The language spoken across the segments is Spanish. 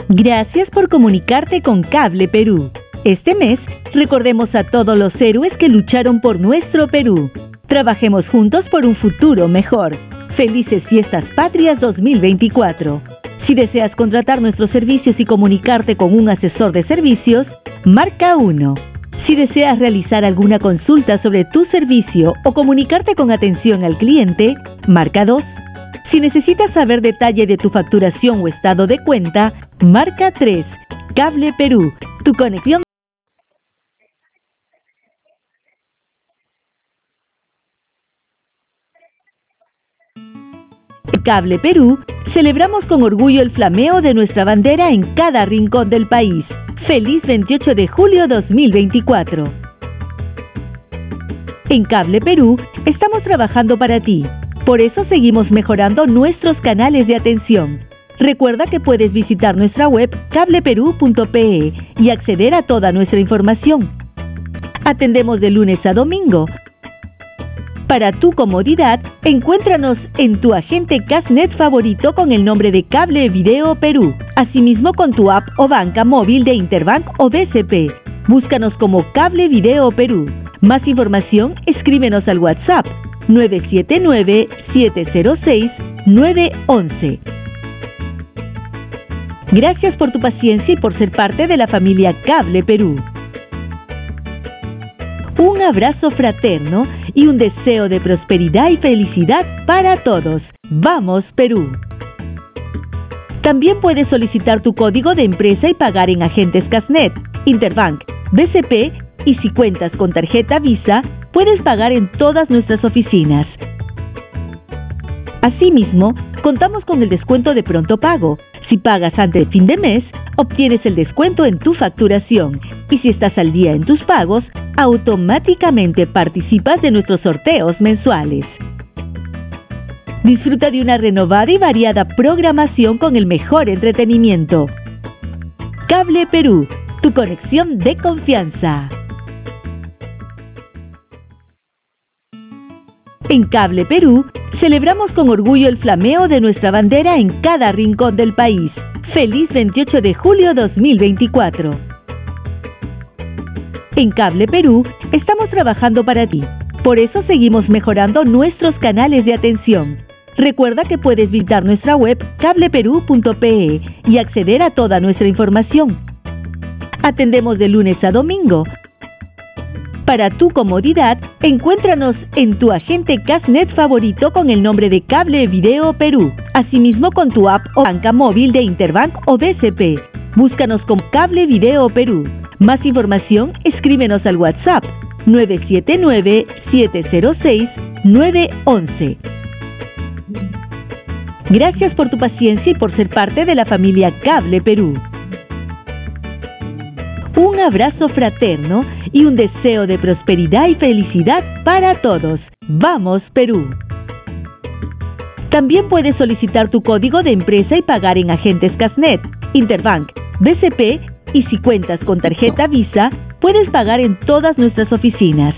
Gracias por comunicarte con Cable Perú. Este mes, recordemos a todos los héroes que lucharon por nuestro Perú. Trabajemos juntos por un futuro mejor. Felices Fiestas Patrias 2024. Si deseas contratar nuestros servicios y comunicarte con un asesor de servicios, marca 1. Si deseas realizar alguna consulta sobre tu servicio o comunicarte con atención al cliente, marca 2. Si necesitas saber detalle de tu facturación o estado de cuenta, marca 3. Cable Perú, tu conexión. Cable Perú, celebramos con orgullo el flameo de nuestra bandera en cada rincón del país. ¡Feliz 28 de julio 2024! En Cable Perú, estamos trabajando para ti. Por eso seguimos mejorando nuestros canales de atención. Recuerda que puedes visitar nuestra web cableperú.pe y acceder a toda nuestra información. Atendemos de lunes a domingo. Para tu comodidad, encuéntranos en tu agente Casnet favorito con el nombre de Cable Video Perú. Asimismo con tu app o banca móvil de Interbank o BCP. Búscanos como Cable Video Perú. Más información, escríbenos al WhatsApp 979-706-911. Gracias por tu paciencia y por ser parte de la familia Cable Perú. Un abrazo fraterno y un deseo de prosperidad y felicidad para todos. ¡Vamos, Perú! También puedes solicitar tu código de empresa y pagar en agentes Casnet, Interbank, BCP y si cuentas con tarjeta Visa, puedes pagar en todas nuestras oficinas. Asimismo, contamos con el descuento de pronto pago. Si pagas antes de fin de mes, obtienes el descuento en tu facturación. Y si estás al día en tus pagos, automáticamente participas de nuestros sorteos mensuales. Disfruta de una renovada y variada programación con el mejor entretenimiento. Cable Perú, tu conexión de confianza. En Cable Perú, celebramos con orgullo el flameo de nuestra bandera en cada rincón del país. ¡Feliz 28 de julio 2024! En Cable Perú, estamos trabajando para ti. Por eso seguimos mejorando nuestros canales de atención. Recuerda que puedes visitar nuestra web cableperú.pe y acceder a toda nuestra información. Atendemos de lunes a domingo. Para tu comodidad, encuéntranos en tu agente Casnet favorito con el nombre de Cable Video Perú. Asimismo con tu app o banca móvil de Interbank o BCP. Búscanos como Cable Video Perú. Más información, escríbenos al WhatsApp 979-706-911. Gracias por tu paciencia y por ser parte de la familia Cable Perú. Un abrazo fraterno y un deseo de prosperidad y felicidad para todos. ¡Vamos, Perú! También puedes solicitar tu código de empresa y pagar en agentes Casnet, Interbank, BCP y si cuentas con tarjeta Visa, puedes pagar en todas nuestras oficinas.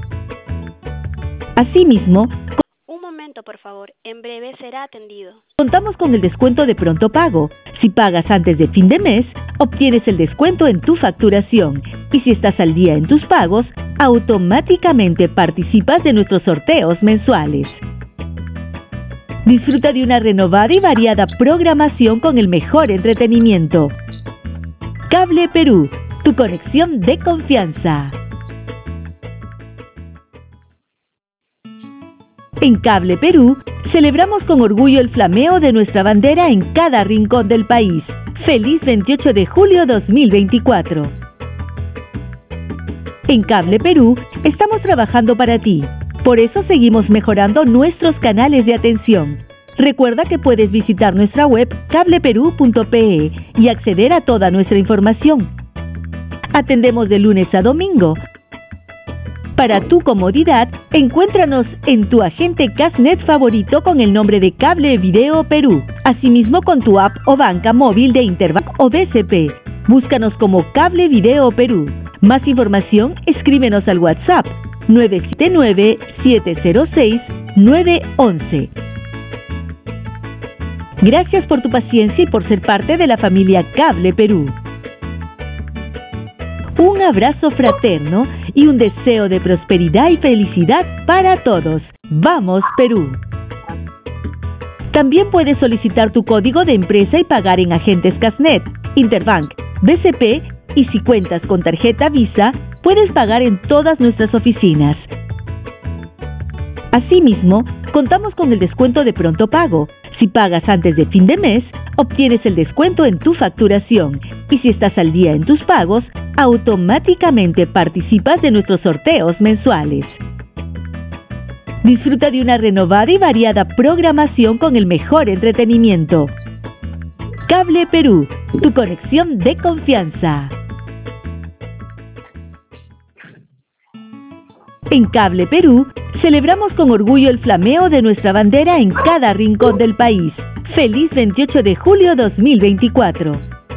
Asimismo, un momento, por favor. En breve será atendido. Contamos con el descuento de pronto pago. Si pagas antes de fin de mes, obtienes el descuento en tu facturación. Y si estás al día en tus pagos, automáticamente participas de nuestros sorteos mensuales. Disfruta de una renovada y variada programación con el mejor entretenimiento. Cable Perú, tu conexión de confianza. En Cable Perú, celebramos con orgullo el flameo de nuestra bandera en cada rincón del país. ¡Feliz 28 de julio 2024! En Cable Perú, estamos trabajando para ti. Por eso seguimos mejorando nuestros canales de atención. Recuerda que puedes visitar nuestra web cableperú.pe y acceder a toda nuestra información. Atendemos de lunes a domingo. Para tu comodidad, encuéntranos en tu agente Casnet favorito con el nombre de Cable Video Perú. Asimismo con tu app o banca móvil de Interbank o BCP. Búscanos como Cable Video Perú. Más información, escríbenos al WhatsApp 979-706-911. Gracias por tu paciencia y por ser parte de la familia Cable Perú. Un abrazo fraterno y un deseo de prosperidad y felicidad para todos. ¡Vamos, Perú! También puedes solicitar tu código de empresa y pagar en agentes Casnet, Interbank, BCP y si cuentas con tarjeta Visa, puedes pagar en todas nuestras oficinas. Asimismo, contamos con el descuento de pronto pago. Si pagas antes de fin de mes, obtienes el descuento en tu facturación y si estás al día en tus pagos, automáticamente participas de nuestros sorteos mensuales. Disfruta de una renovada y variada programación con el mejor entretenimiento. Cable Perú, tu conexión de confianza. En Cable Perú, celebramos con orgullo el flameo de nuestra bandera en cada rincón del país. ¡Feliz 28 de julio 2024!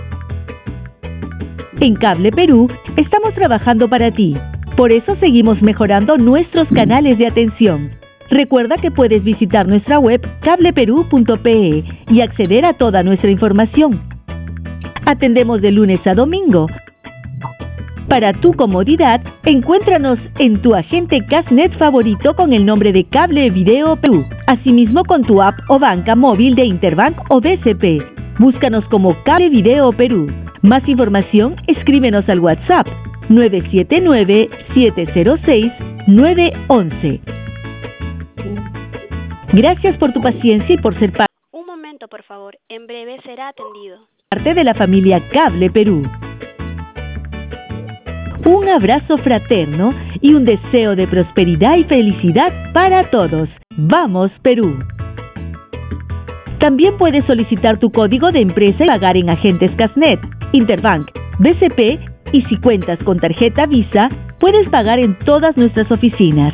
En Cable Perú, estamos trabajando para ti. Por eso seguimos mejorando nuestros canales de atención. Recuerda que puedes visitar nuestra web cableperú.pe y acceder a toda nuestra información. Atendemos de lunes a domingo. Para tu comodidad, encuéntranos en tu agente Casnet favorito con el nombre de Cable Video Perú, asimismo con tu app o banca móvil de Interbank o BCP. Búscanos como Cable Video Perú. Más información, escríbenos al WhatsApp 979-706-911. Gracias por tu paciencia y por ser Un momento, por favor. En breve será atendido. parte de la familia Cable Perú. Un abrazo fraterno y un deseo de prosperidad y felicidad para todos. ¡Vamos, Perú! También puedes solicitar tu código de empresa y pagar en agentes Casnet, Interbank, BCP y si cuentas con tarjeta Visa, puedes pagar en todas nuestras oficinas.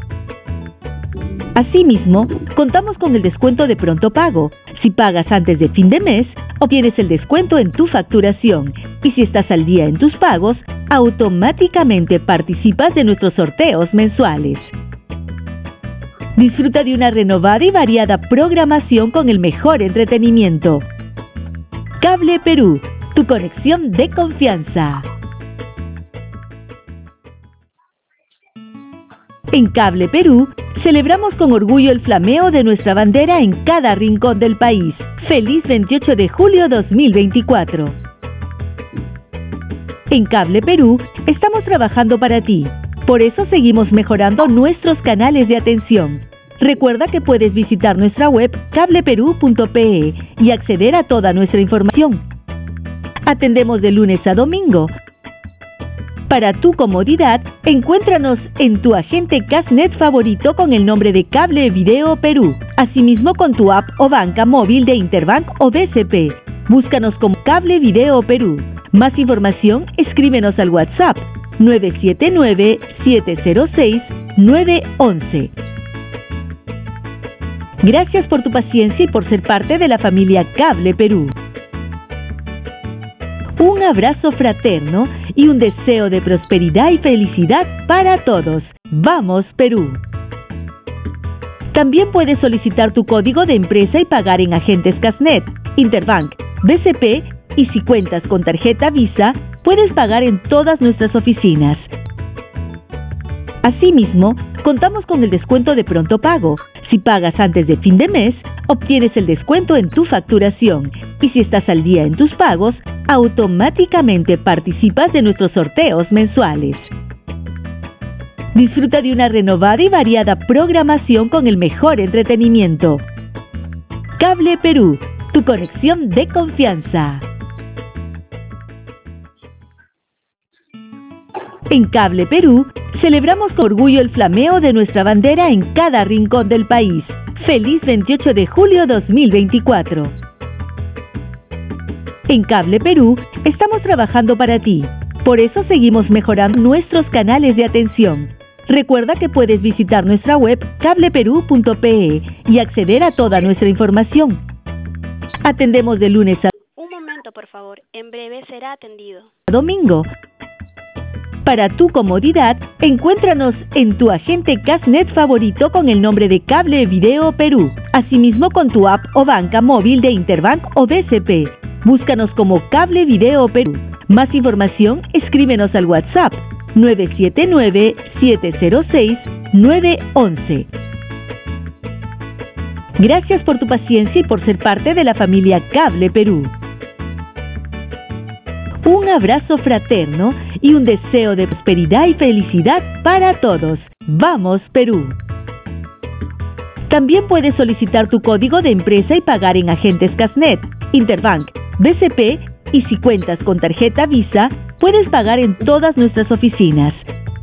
Asimismo, contamos con el descuento de pronto pago. Si pagas antes de fin de mes, obtienes el descuento en tu facturación y si estás al día en tus pagos, automáticamente participas de nuestros sorteos mensuales. Disfruta de una renovada y variada programación con el mejor entretenimiento. Cable Perú, tu conexión de confianza. En Cable Perú, celebramos con orgullo el flameo de nuestra bandera en cada rincón del país. ¡Feliz 28 de julio 2024! En Cable Perú, estamos trabajando para ti. Por eso seguimos mejorando nuestros canales de atención. Recuerda que puedes visitar nuestra web cableperú.pe y acceder a toda nuestra información. Atendemos de lunes a domingo. Para tu comodidad, encuéntranos en tu agente Casnet favorito con el nombre de Cable Video Perú, asimismo con tu app o banca móvil de Interbank o BCP. Búscanos como Cable Video Perú. Más información, escríbenos al WhatsApp 979-706-911. Gracias por tu paciencia y por ser parte de la familia Cable Perú. Un abrazo fraterno y un deseo de prosperidad y felicidad para todos. ¡Vamos, Perú! También puedes solicitar tu código de empresa y pagar en agentes Casnet, Interbank, BCP y si cuentas con tarjeta Visa, puedes pagar en todas nuestras oficinas. Asimismo, contamos con el descuento de pronto pago. Si pagas antes de fin de mes, obtienes el descuento en tu facturación y si estás al día en tus pagos, automáticamente participas de nuestros sorteos mensuales. Disfruta de una renovada y variada programación con el mejor entretenimiento. Cable Perú, tu conexión de confianza. En Cable Perú, celebramos con orgullo el flameo de nuestra bandera en cada rincón del país. ¡Feliz 28 de julio 2024! En Cable Perú, estamos trabajando para ti. Por eso seguimos mejorando nuestros canales de atención. Recuerda que puedes visitar nuestra web cableperú.pe y acceder a toda nuestra información. Atendemos de lunes a Un momento, por favor. En breve será atendido. domingo. Para tu comodidad, encuéntranos en tu agente Cashnet favorito con el nombre de Cable Video Perú. Asimismo con tu app o banca móvil de Interbank o BCP. Búscanos como Cable Video Perú. Más información, escríbenos al WhatsApp 979-706-911. Gracias por tu paciencia y por ser parte de la familia Cable Perú. Un abrazo fraterno y un deseo de prosperidad y felicidad para todos. ¡Vamos, Perú! También puedes solicitar tu código de empresa y pagar en agentes Cashnet, Interbank, BCP y si cuentas con tarjeta Visa, puedes pagar en todas nuestras oficinas.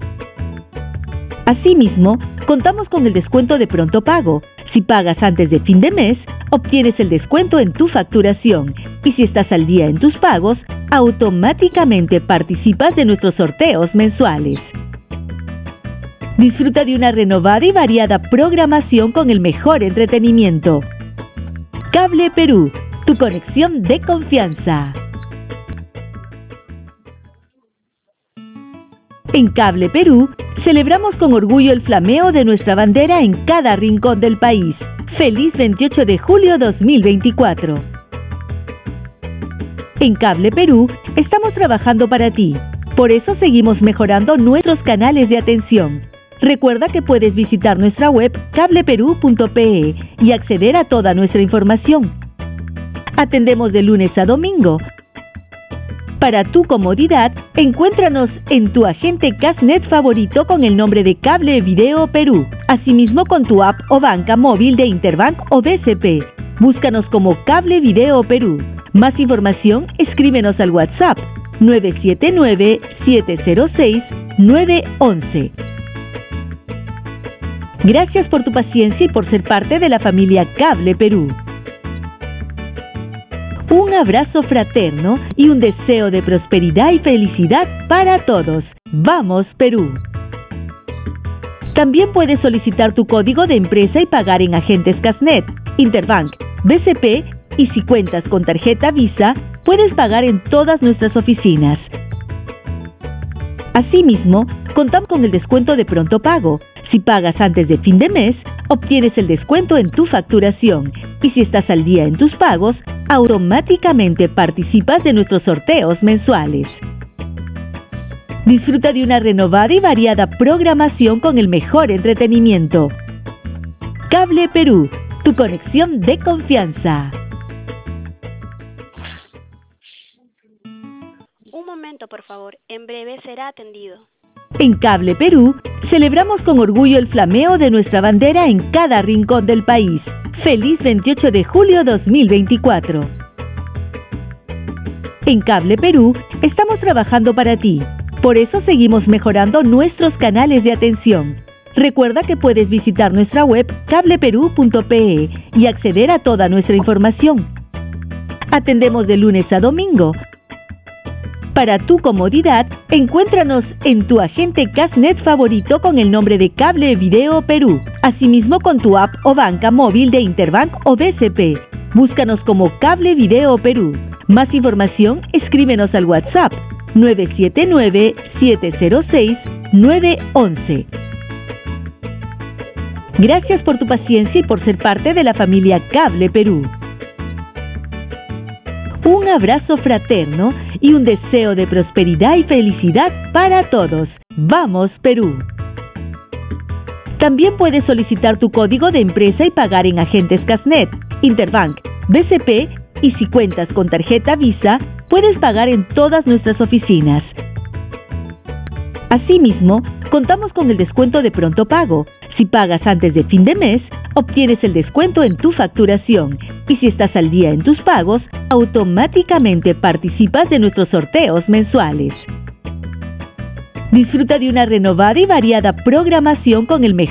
Asimismo, contamos con el descuento de pronto pago. Si pagas antes de fin de mes, obtienes el descuento en tu facturación. Y si estás al día en tus pagos, automáticamente participas de nuestros sorteos mensuales. Disfruta de una renovada y variada programación con el mejor entretenimiento. Cable Perú, tu conexión de confianza. En Cable Perú, celebramos con orgullo el flameo de nuestra bandera en cada rincón del país. ¡Feliz 28 de julio 2024! En Cable Perú, estamos trabajando para ti. Por eso seguimos mejorando nuestros canales de atención. Recuerda que puedes visitar nuestra web cableperú.pe y acceder a toda nuestra información. Atendemos de lunes a domingo. Para tu comodidad, encuéntranos en tu agente Cashnet favorito con el nombre de Cable Video Perú. Asimismo con tu app o banca móvil de Interbank o BCP. Búscanos como Cable Video Perú. Más información, escríbenos al WhatsApp 979-706-911. Gracias por tu paciencia y por ser parte de la familia Cable Perú. Un abrazo fraterno y un deseo de prosperidad y felicidad para todos. ¡Vamos, Perú! También puedes solicitar tu código de empresa y pagar en agentes Cashnet, Interbank, BCP y si cuentas con tarjeta Visa, puedes pagar en todas nuestras oficinas. Asimismo, contamos con el descuento de pronto pago. Si pagas antes de fin de mes, obtienes el descuento en tu facturación. Y si estás al día en tus pagos, automáticamente participas de nuestros sorteos mensuales. Disfruta de una renovada y variada programación con el mejor entretenimiento. Cable Perú, tu conexión de confianza. Un momento, por favor. En breve será atendido. En Cable Perú, celebramos con orgullo el flameo de nuestra bandera en cada rincón del país. ¡Feliz 28 de julio 2024! En Cable Perú, estamos trabajando para ti. Por eso seguimos mejorando nuestros canales de atención. Recuerda que puedes visitar nuestra web cableperú.pe y acceder a toda nuestra información. Atendemos de lunes a domingo. Para tu comodidad, encuéntranos en tu agente Cashnet favorito con el nombre de Cable Video Perú. Asimismo con tu app o banca móvil de Interbank o BCP. Búscanos como Cable Video Perú. Más información, escríbenos al WhatsApp 979-706-911. Gracias por tu paciencia y por ser parte de la familia Cable Perú. Un abrazo fraterno y un deseo de prosperidad y felicidad para todos. ¡Vamos, Perú! También puedes solicitar tu código de empresa y pagar en agentes Cashnet, Interbank, BCP y si cuentas con tarjeta Visa, puedes pagar en todas nuestras oficinas. Asimismo, contamos con el descuento de pronto pago. Si pagas antes de fin de mes, obtienes el descuento en tu facturación. Y si estás al día en tus pagos, automáticamente participas de nuestros sorteos mensuales. Disfruta de una renovada y variada programación con el mejor